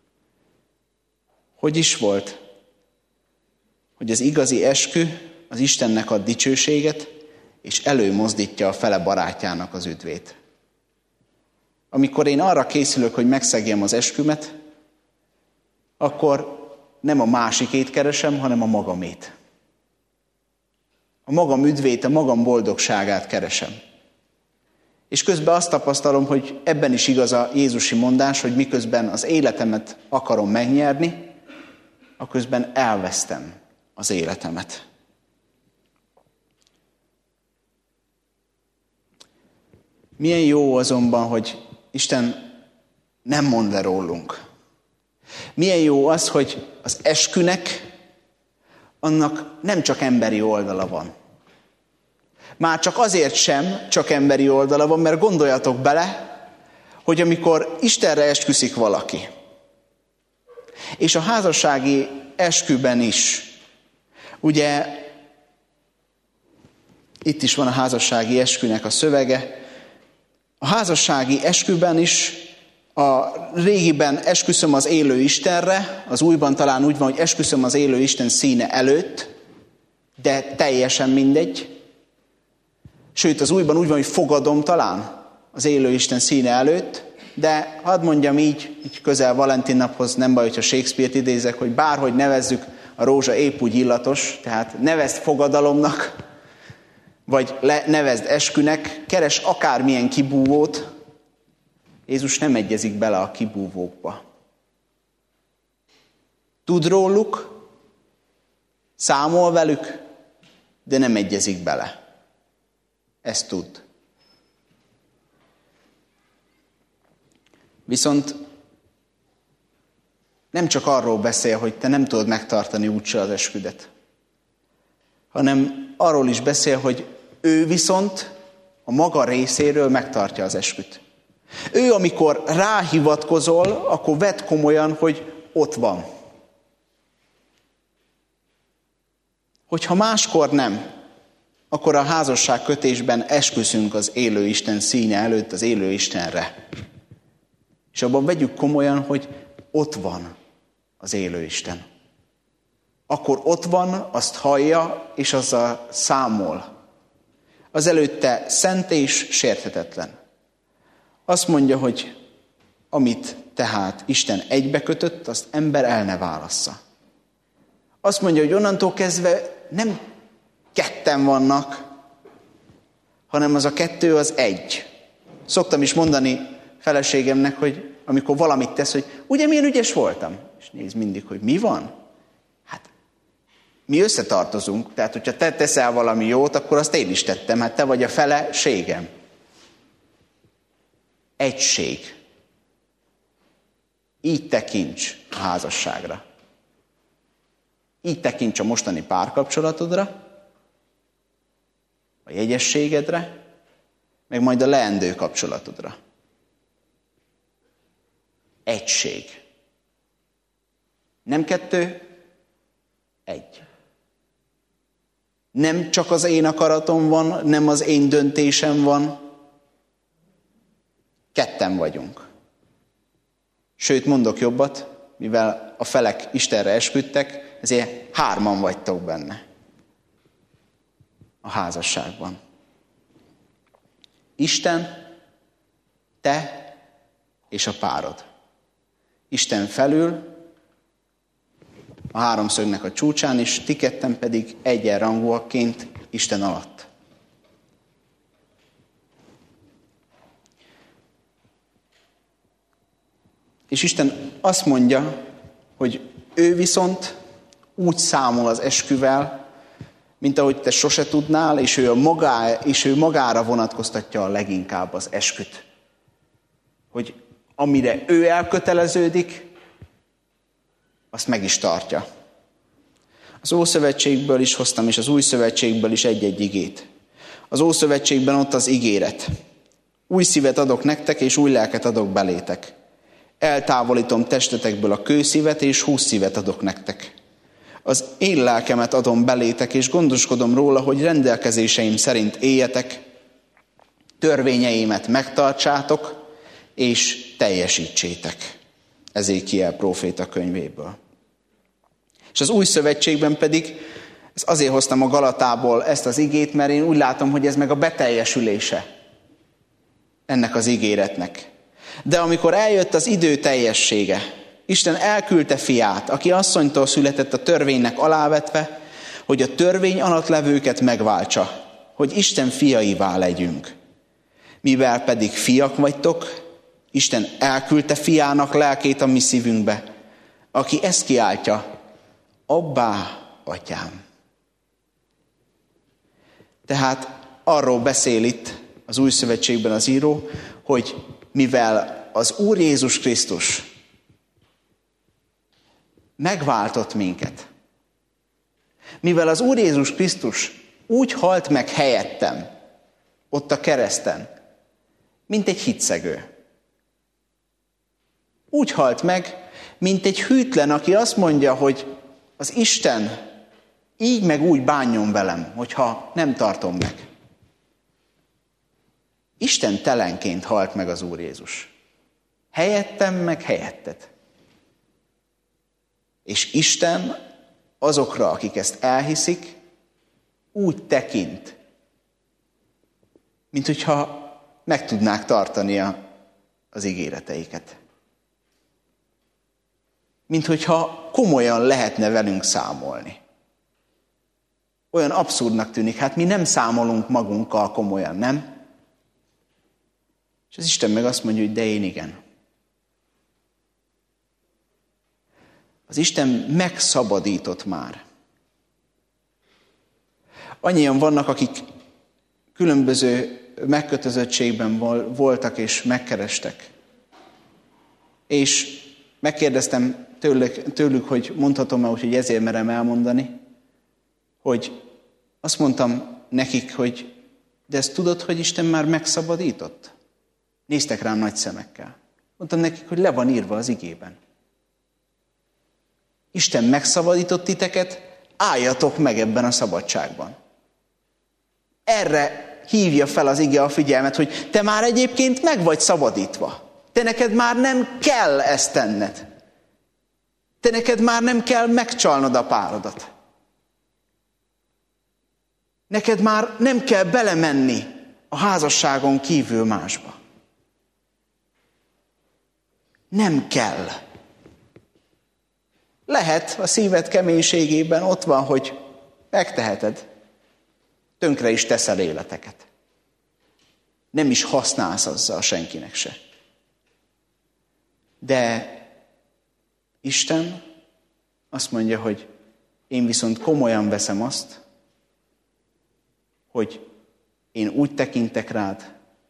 Hogy is volt? Hogy az igazi eskü az Istennek ad dicsőséget, és előmozdítja a fele barátjának az üdvét. Amikor én arra készülök, hogy megszegjem az eskümet, akkor nem a másikét keresem, hanem a magamét. A magam üdvét, a magam boldogságát keresem. És közben azt tapasztalom, hogy ebben is igaz a jézusi mondás, hogy miközben az életemet akarom megnyerni, aközben elvesztem az életemet. Milyen jó azonban, hogy Isten nem mond le rólunk. Milyen jó az, hogy az eskünek annak nem csak emberi oldala van. Már csak azért sem csak emberi oldala van, mert gondoljatok bele, hogy amikor Istenre esküszik valaki, és a házassági esküben is, ugye itt is van a házassági eskünek a szövege, a házassági esküben is a régiben esküszöm az élő Istenre, az újban talán úgy van, hogy esküszöm az élő Isten színe előtt, de teljesen mindegy. Sőt, az újban úgy van, hogy fogadom talán az élő Isten színe előtt, de hadd mondjam így, így közel Valentin naphoz, nem baj, hogyha Shakespeare-t idézek, hogy bárhogy nevezzük, a rózsa épp úgy illatos, tehát nevezd fogadalomnak, vagy le, nevezd eskünek, keres akármilyen kibúvót, Jézus nem egyezik bele a kibúvókba. Tud róluk, számol velük, de nem egyezik bele. Ezt tud. Viszont nem csak arról beszél, hogy te nem tudod megtartani úgyse az esküdet, hanem arról is beszél, hogy ő viszont a maga részéről megtartja az esküt. Ő, amikor ráhivatkozol, akkor vedd komolyan, hogy ott van. Hogyha máskor nem, akkor a házasság kötésben esküszünk az élő Isten színe előtt, az élő Istenre. És abban vegyük komolyan, hogy ott van az élő Isten. Akkor ott van, azt hallja, és azzal számol. Az előtte szent és sérthetetlen. Azt mondja, hogy amit tehát Isten egybekötött, azt ember el ne válassza. Azt mondja, hogy onnantól kezdve nem ketten vannak, hanem az a kettő az egy. Szoktam is mondani feleségemnek, hogy amikor valamit tesz, hogy ugye milyen ügyes voltam? És néz mindig, hogy mi van? Hát mi összetartozunk, tehát hogyha te teszel valami jót, akkor azt én is tettem, hát te vagy a feleségem. Egység. Így tekints a házasságra. Így tekints a mostani párkapcsolatodra, a jegyességedre, meg majd a leendő kapcsolatodra. Egység. Nem kettő, egy. Nem csak az én akaratom van, nem az én döntésem van. Ketten vagyunk. Sőt, mondok jobbat, mivel a felek Istenre esküdtek, ezért hárman vagytok benne. A házasságban. Isten, te és a párod. Isten felül, a háromszögnek a csúcsán, és ti ketten pedig egyenrangúakként Isten alatt. És Isten azt mondja, hogy ő viszont úgy számol az esküvel, mint ahogy te sose tudnál, és ő, a magá, és ő magára vonatkoztatja a leginkább az esküt. Hogy amire ő elköteleződik, azt meg is tartja. Az Ószövetségből is hoztam, és az Új Szövetségből is egy-egy igét. Az Ószövetségben ott az ígéret. Új szívet adok nektek, és új lelket adok belétek. Eltávolítom testetekből a kőszívet, és hússzívet adok nektek. Az én lelkemet adom belétek, és gondoskodom róla, hogy rendelkezéseim szerint éljetek, törvényeimet megtartsátok, és teljesítsétek. Ezékiel próféta könyvéből. És az Új Szövetségben pedig, ezt azért hoztam a Galatából ezt az igét, mert én úgy látom, hogy ez meg a beteljesülése ennek az ígéretnek. De amikor eljött az idő teljessége, Isten elküldte fiát, aki asszonytól született a törvénynek alávetve, hogy a törvény alatt levőket megváltsa, hogy Isten fiaivá legyünk. Mivel pedig fiak vagytok, Isten elküldte fiának lelkét a mi szívünkbe, aki ezt kiáltja, abbá, atyám. Tehát arról beszél itt az Új Szövetségben az író, hogy mivel az Úr Jézus Krisztus megváltott minket, mivel az Úr Jézus Krisztus úgy halt meg helyettem, ott a kereszten, mint egy hitszegő. Úgy halt meg, mint egy hűtlen, aki azt mondja, hogy az Isten így meg úgy bánjon velem, hogyha nem tartom meg. Isten telenként halt meg az Úr Jézus. Helyettem meg helyetted. És Isten azokra, akik ezt elhiszik, úgy tekint, mint hogyha meg tudnák tartani az ígéreteiket. Mint hogyha komolyan lehetne velünk számolni. Olyan abszurdnak tűnik, hát mi nem számolunk magunkkal komolyan, nem? És az Isten meg azt mondja, hogy de én igen. Az Isten megszabadított már. Annyian vannak, akik különböző megkötözöttségben voltak és megkerestek. És megkérdeztem tőlük, tőlük hogy mondhatom-e, úgyhogy ezért merem elmondani, hogy azt mondtam nekik, hogy de ezt tudod, hogy Isten már megszabadított? Néztek rám nagy szemekkel. Mondtam nekik, hogy le van írva az igében. Isten megszabadított titeket, álljatok meg ebben a szabadságban. Erre hívja fel az ige a figyelmet, hogy te már egyébként meg vagy szabadítva. Te neked már nem kell ezt tenned. Te neked már nem kell megcsalnod a párodat. Neked már nem kell belemenni a házasságon kívül másba. Nem kell. Lehet a szíved keménységében ott van, hogy megteheted. Tönkre is teszel életeket. Nem is használsz azzal senkinek se. De Isten azt mondja, hogy én viszont komolyan veszem azt, hogy én úgy tekintek rád,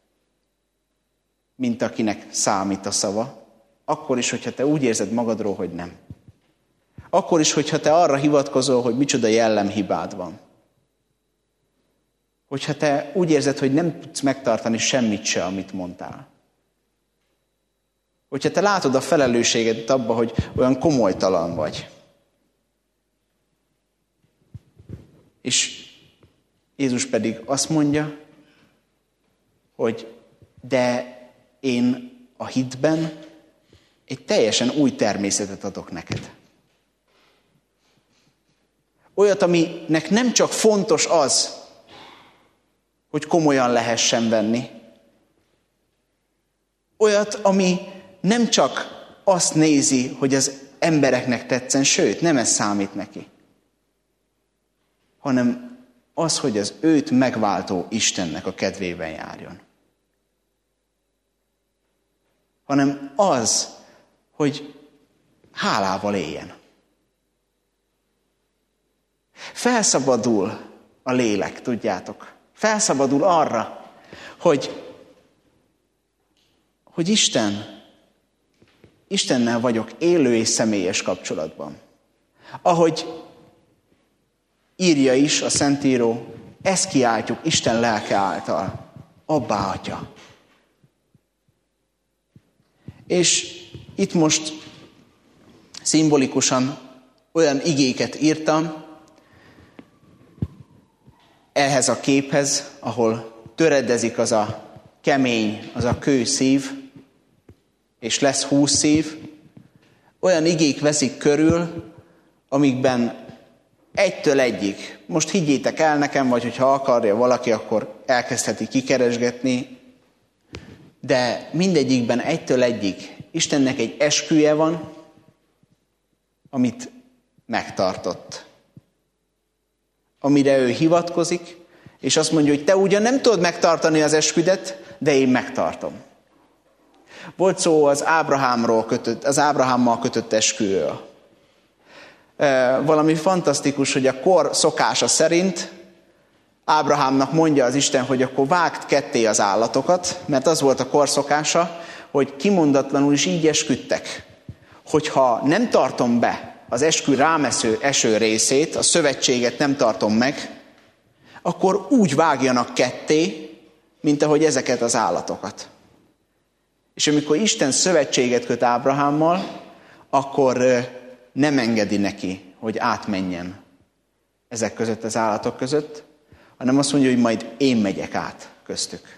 mint akinek számít a szava, akkor is, hogyha te úgy érzed magadról, hogy nem. Akkor is, hogyha te arra hivatkozol, hogy micsoda jellemhibád van. Hogyha te úgy érzed, hogy nem tudsz megtartani semmit se, amit mondtál. Hogyha te látod a felelősségedet abba, hogy olyan komolytalan vagy. És Jézus pedig azt mondja, hogy de én a hitben egy teljesen új természetet adok neked. Olyat, aminek nem csak fontos az, hogy komolyan lehessen venni. Olyat, ami nem csak azt nézi, hogy az embereknek tetszen, sőt, nem ez számít neki, hanem az, hogy az őt megváltó Istennek a kedvében járjon. Hanem az, hogy hálával éljen. Felszabadul a lélek, tudjátok. Felszabadul arra, hogy, hogy Isten, Istennel vagyok élő és személyes kapcsolatban. Ahogy írja is a Szentíró, ezt kiáltjuk Isten lelke által, Abbá, Atya. És itt most szimbolikusan olyan igéket írtam ehhez a képhez, ahol töredezik az a kemény, az a kő szív, és lesz húsz szív. Olyan igék veszik körül, amikben egytől egyig, most higgyétek el nekem, vagy hogyha akarja valaki, akkor elkezdheti kikeresgetni, de mindegyikben egytől egyig Istennek egy esküje van, amit megtartott. Amire ő hivatkozik, és azt mondja, hogy te ugyan nem tudod megtartani az esküdet, de én megtartom. Volt szó az Ábrahámról kötött, az Ábrahámmal kötött esküről. Valami fantasztikus, hogy a kor szokása szerint Ábrahámnak mondja az Isten, hogy akkor vágd ketté az állatokat, mert az volt a kor szokása, hogy kimondatlanul is így esküdtek, hogyha nem tartom be az eskü rámesző eső részét, a szövetséget nem tartom meg, akkor úgy vágjanak ketté, mint ahogy ezeket az állatokat. És amikor Isten szövetséget köt Ábrahámmal, akkor nem engedi neki, hogy átmenjen ezek között az állatok között, hanem azt mondja, hogy majd én megyek át köztük.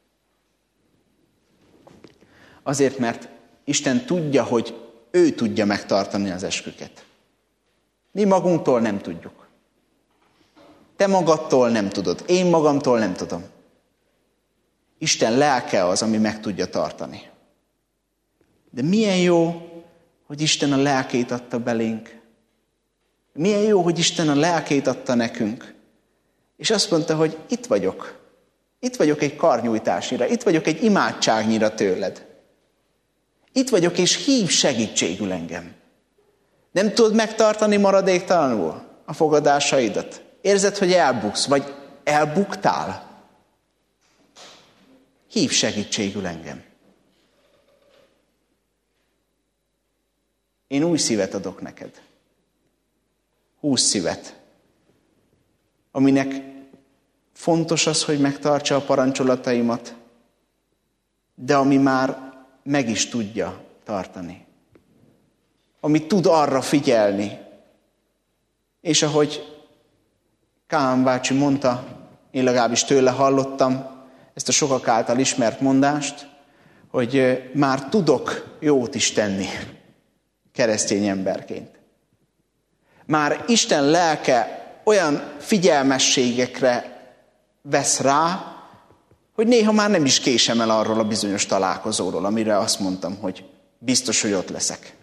Azért, mert Isten tudja, hogy ő tudja megtartani az esküket. Mi magunktól nem tudjuk. Te magadtól nem tudod. Én magamtól nem tudom. Isten lelke az, ami meg tudja tartani. De milyen jó, hogy Isten a lelkét adta belénk. Milyen jó, hogy Isten a lelkét adta nekünk. És azt mondta, hogy itt vagyok. Itt vagyok egy karnyújtásnyira. Itt vagyok egy imádságnyira tőled. Itt vagyok, és hív segítségül engem. Nem tudod megtartani maradéktalanul a fogadásaidat? Érzed, hogy elbuksz, vagy elbuktál? Hív segítségül engem. én új szívet adok neked. Húsz szívet, aminek fontos az, hogy megtartsa a parancsolataimat, de ami már meg is tudja tartani. Ami tud arra figyelni. És ahogy Kálmán bácsi mondta, én legalábbis tőle hallottam ezt a sokak által ismert mondást, hogy már tudok jót is tenni keresztény emberként. Már Isten lelke olyan figyelmességekre vesz rá, hogy néha már nem is késem el arról a bizonyos találkozóról, amire azt mondtam, hogy biztos, hogy ott leszek.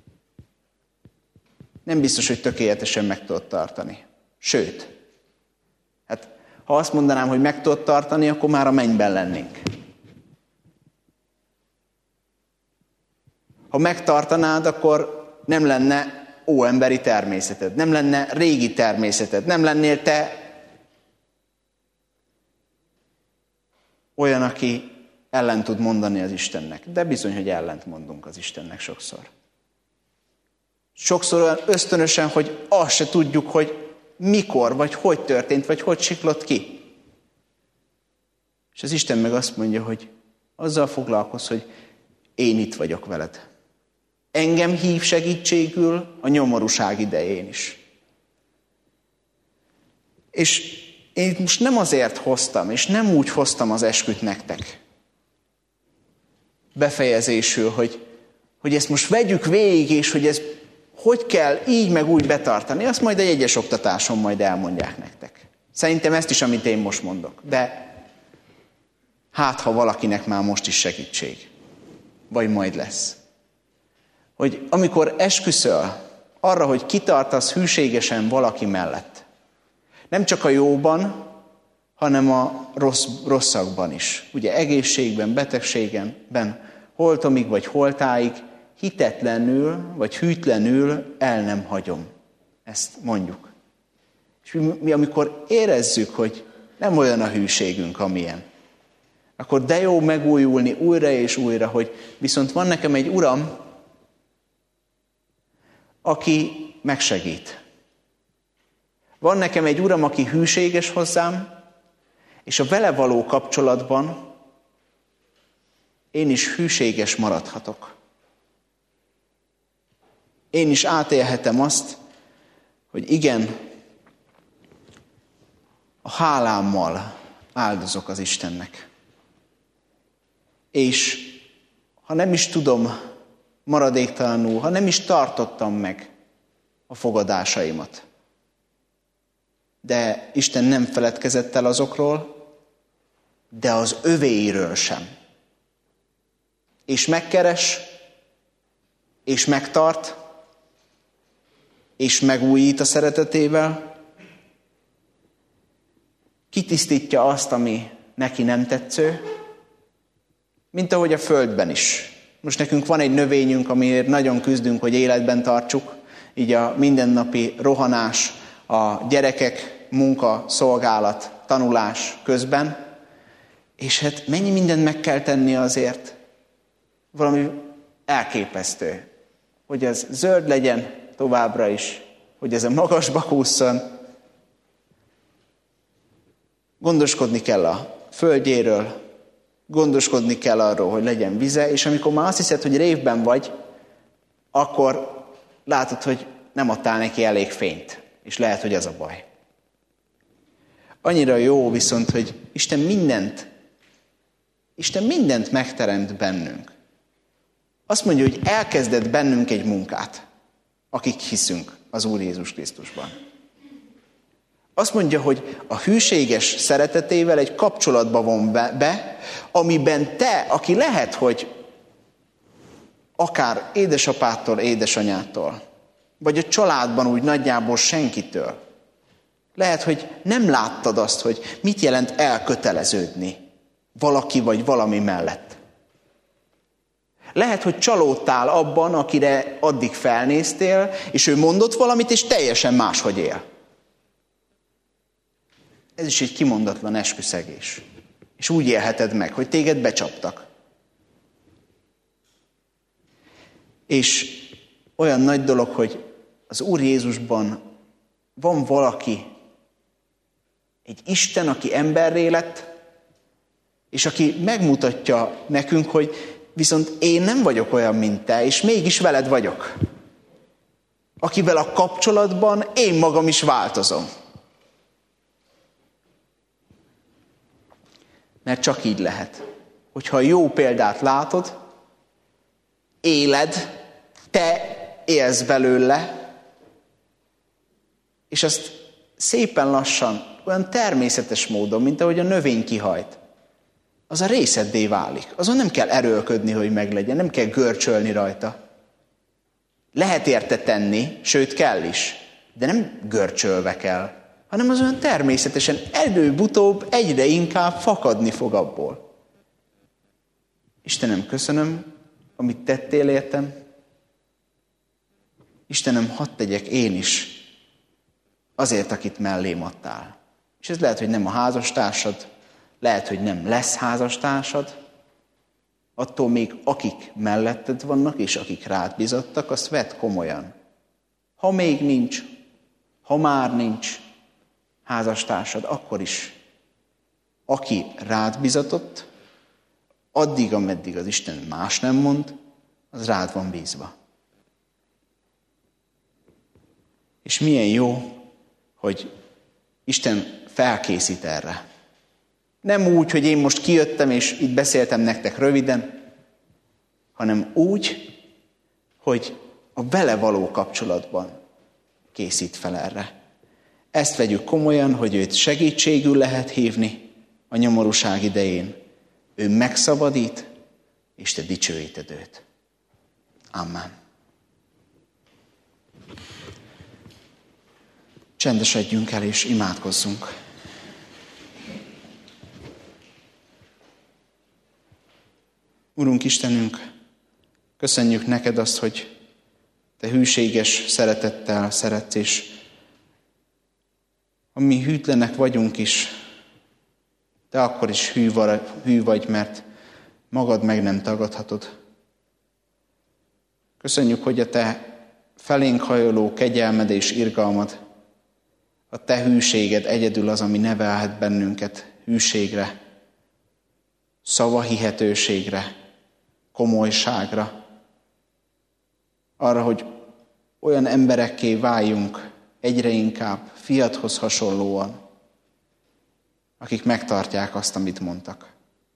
Nem biztos, hogy tökéletesen meg tudod tartani. Sőt, hát ha azt mondanám, hogy meg tudod tartani, akkor már a mennyben lennénk. Ha megtartanád, akkor nem lenne óemberi természeted, nem lenne régi természeted, nem lennél te olyan, aki ellen tud mondani az Istennek. De bizony, hogy ellent mondunk az Istennek sokszor. Sokszor olyan ösztönösen, hogy azt se tudjuk, hogy mikor, vagy hogy történt, vagy hogy siklott ki. És az Isten meg azt mondja, hogy azzal foglalkozz, hogy én itt vagyok veled. Engem hív segítségül a nyomorúság idején is. És én most nem azért hoztam, és nem úgy hoztam az esküt nektek. Befejezésül, hogy, hogy ezt most vegyük végig, és hogy ez hogy kell így meg úgy betartani, azt majd egy egyes oktatáson majd elmondják nektek. Szerintem ezt is, amit én most mondok. De hát, ha valakinek már most is segítség. Vagy majd lesz. Hogy amikor esküszöl arra, hogy kitartasz hűségesen valaki mellett, nem csak a jóban, hanem a rossz, rosszakban is. Ugye egészségben, betegségenben, holtomig vagy holtáig, hitetlenül vagy hűtlenül el nem hagyom. Ezt mondjuk. És mi, mi amikor érezzük, hogy nem olyan a hűségünk, amilyen, akkor de jó megújulni újra és újra, hogy viszont van nekem egy uram, aki megsegít. Van nekem egy uram, aki hűséges hozzám, és a vele való kapcsolatban én is hűséges maradhatok. Én is átélhetem azt, hogy igen, a hálámmal áldozok az Istennek. És ha nem is tudom maradéktalanul, ha nem is tartottam meg a fogadásaimat, de Isten nem feledkezett el azokról, de az övéiről sem. És megkeres, és megtart, és megújít a szeretetével, kitisztítja azt, ami neki nem tetsző, mint ahogy a földben is. Most nekünk van egy növényünk, amiért nagyon küzdünk, hogy életben tartsuk, így a mindennapi rohanás, a gyerekek, munka, szolgálat, tanulás közben, és hát mennyi mindent meg kell tenni azért, valami elképesztő, hogy ez zöld legyen továbbra is, hogy ez a magasba kússzon. Gondoskodni kell a földjéről, gondoskodni kell arról, hogy legyen vize, és amikor már azt hiszed, hogy révben vagy, akkor látod, hogy nem adtál neki elég fényt, és lehet, hogy ez a baj. Annyira jó viszont, hogy Isten mindent, Isten mindent megteremt bennünk. Azt mondja, hogy elkezdett bennünk egy munkát, akik hiszünk az Úr Jézus Krisztusban. Azt mondja, hogy a hűséges szeretetével egy kapcsolatba von be, be, amiben te, aki lehet, hogy akár édesapától, édesanyától, vagy a családban úgy nagyjából senkitől, lehet, hogy nem láttad azt, hogy mit jelent elköteleződni valaki vagy valami mellett. Lehet, hogy csalódtál abban, akire addig felnéztél, és ő mondott valamit, és teljesen máshogy él. Ez is egy kimondatlan esküszegés. És úgy élheted meg, hogy téged becsaptak. És olyan nagy dolog, hogy az Úr Jézusban van valaki, egy Isten, aki emberré lett, és aki megmutatja nekünk, hogy viszont én nem vagyok olyan, mint te, és mégis veled vagyok. Akivel a kapcsolatban én magam is változom. Mert csak így lehet. Hogyha a jó példát látod, éled, te élsz belőle, és azt szépen lassan, olyan természetes módon, mint ahogy a növény kihajt, az a részeddé válik. Azon nem kell erőlködni, hogy meglegyen, nem kell görcsölni rajta. Lehet érte tenni, sőt kell is, de nem görcsölve kell, hanem az olyan természetesen előbb-utóbb egyre inkább fakadni fog abból. Istenem, köszönöm, amit tettél értem. Istenem, hadd tegyek én is azért, akit mellém adtál. És ez lehet, hogy nem a házastársad, lehet, hogy nem lesz házastársad, attól még akik melletted vannak, és akik rád bizottak, azt vedd komolyan. Ha még nincs, ha már nincs házastársad, akkor is. Aki rád bizatott, addig, ameddig az Isten más nem mond, az rád van bízva. És milyen jó, hogy Isten felkészít erre. Nem úgy, hogy én most kijöttem, és itt beszéltem nektek röviden, hanem úgy, hogy a vele való kapcsolatban készít fel erre. Ezt vegyük komolyan, hogy őt segítségül lehet hívni a nyomorúság idején. Ő megszabadít, és te dicsőíted őt. Amen. Csendesedjünk el, és imádkozzunk. Urunk Istenünk, köszönjük neked azt, hogy te hűséges szeretettel szeretsz, és ha mi hűtlenek vagyunk is, te akkor is hű vagy, mert magad meg nem tagadhatod. Köszönjük, hogy a te felénk hajoló kegyelmed és irgalmad, a te hűséged egyedül az, ami nevelhet bennünket hűségre, szavahihetőségre, komolyságra, arra, hogy olyan emberekké váljunk egyre inkább fiadhoz hasonlóan, akik megtartják azt, amit mondtak.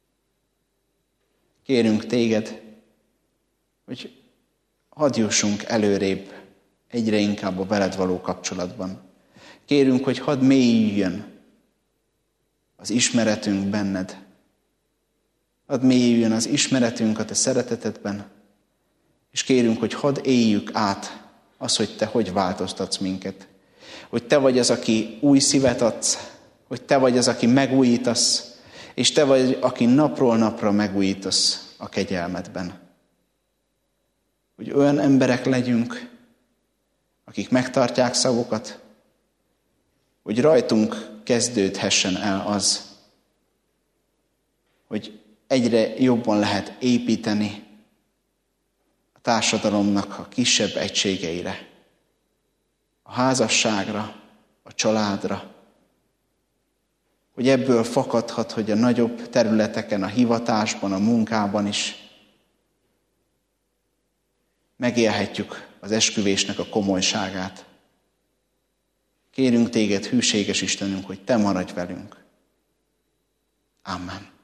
Kérünk téged, hogy hadd jussunk előrébb egyre inkább a veled való kapcsolatban. Kérünk, hogy hadd mélyüljön az ismeretünk benned. Hadd mélyüljön az ismeretünk a te szeretetedben, és kérünk, hogy hadd éljük át az, hogy te hogy változtatsz minket. Hogy te vagy az, aki új szívet adsz, hogy te vagy az, aki megújítasz, és te vagy, aki napról napra megújítasz a kegyelmedben. Hogy olyan emberek legyünk, akik megtartják szavukat, hogy rajtunk kezdődhessen el az, hogy egyre jobban lehet építeni a társadalomnak a kisebb egységeire, a házasságra, a családra, hogy ebből fakadhat, hogy a nagyobb területeken, a hivatásban, a munkában is megélhetjük az esküvésnek a komolyságát. Kérünk téged, hűséges Istenünk, hogy te maradj velünk. Amen.